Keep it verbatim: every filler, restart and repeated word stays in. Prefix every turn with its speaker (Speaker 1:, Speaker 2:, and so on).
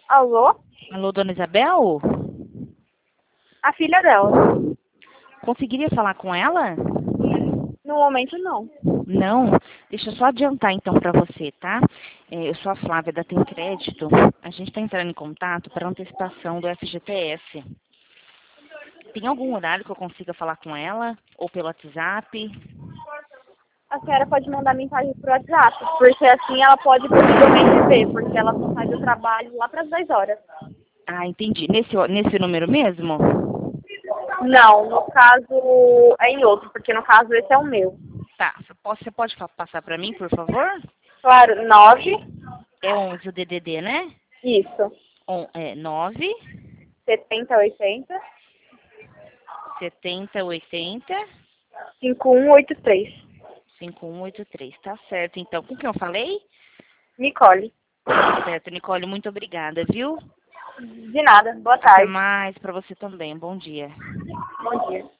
Speaker 1: Alô?
Speaker 2: Alô, dona Isabel?
Speaker 1: A filha dela.
Speaker 2: Conseguiria falar com ela?
Speaker 1: No momento, não.
Speaker 2: Não? Deixa eu só adiantar então para você, tá? É, eu sou a Flávia da Tem Crédito. A gente está entrando em contato para antecipação do F G T S. Tem algum horário que eu consiga falar com ela? Ou pelo WhatsApp?
Speaker 1: A senhora pode mandar mensagem pro WhatsApp, porque assim ela pode possivelmente ver, porque ela só sai do trabalho lá para as dez horas.
Speaker 2: Ah, entendi. Nesse, nesse número mesmo?
Speaker 1: Não, no caso é em outro, porque no caso esse é o meu.
Speaker 2: Tá. Você pode, você pode fa- passar para mim, por favor?
Speaker 1: Claro, nove.
Speaker 2: É onze o D D D, né?
Speaker 1: Isso.
Speaker 2: On, é nove
Speaker 1: setenta, oitenta,
Speaker 2: setenta oitenta
Speaker 1: cinquenta e um oitenta e três.
Speaker 2: cinco um oito três. Tá certo. Então, com quem eu falei?
Speaker 1: Nicole.
Speaker 2: Tá certo, Nicole. Muito obrigada, viu?
Speaker 1: De nada. Boa
Speaker 2: Até
Speaker 1: tarde.
Speaker 2: mais para você também. Bom dia.
Speaker 1: Bom dia.